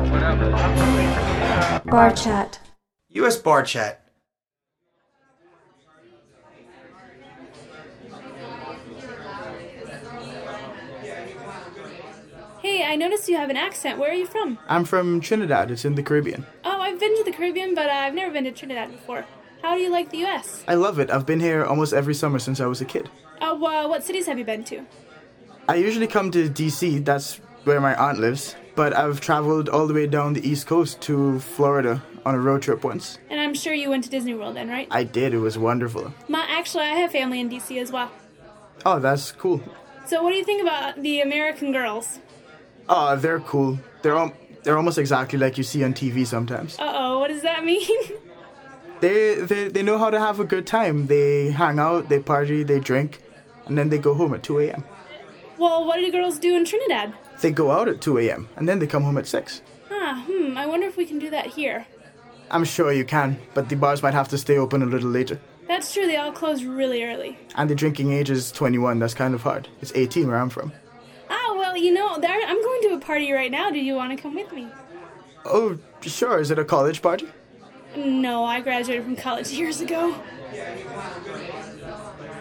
Bar chat. US Bar Chat. Hey, I noticed you have an accent. Where are you from? I'm from Trinidad. It's in the Caribbean. Oh, I've been to the Caribbean, but I've never been to Trinidad before. How do you like the U.S.? I love it. I've been here almost every summer since I was a kid. What cities have you been to? I usually come to DC. That's where my aunt lives. But I've traveled all the way down the East Coast to Florida on a road trip once. And I'm sure you went to Disney World then, right? I did. It was wonderful. Actually, I have family in D.C. as well. Oh, that's cool. So what do you think about the American girls? Oh, they're cool. They're almost exactly like you see on TV sometimes. Uh-oh, what does that mean? They know how to have a good time. They hang out, they party, they drink, and then they go home at 2 a.m. Well, what do girls do in Trinidad? They go out at 2 a.m. and then they come home at 6. I wonder if we can do that here. I'm sure you can, but the bars might have to stay open a little later. That's true, they all close really early. And the drinking age is 21, that's kind of hard. It's 18 where I'm from. I'm going to a party right now. Do you want to come with me? Oh, sure. Is it a college party? No, I graduated from college years ago.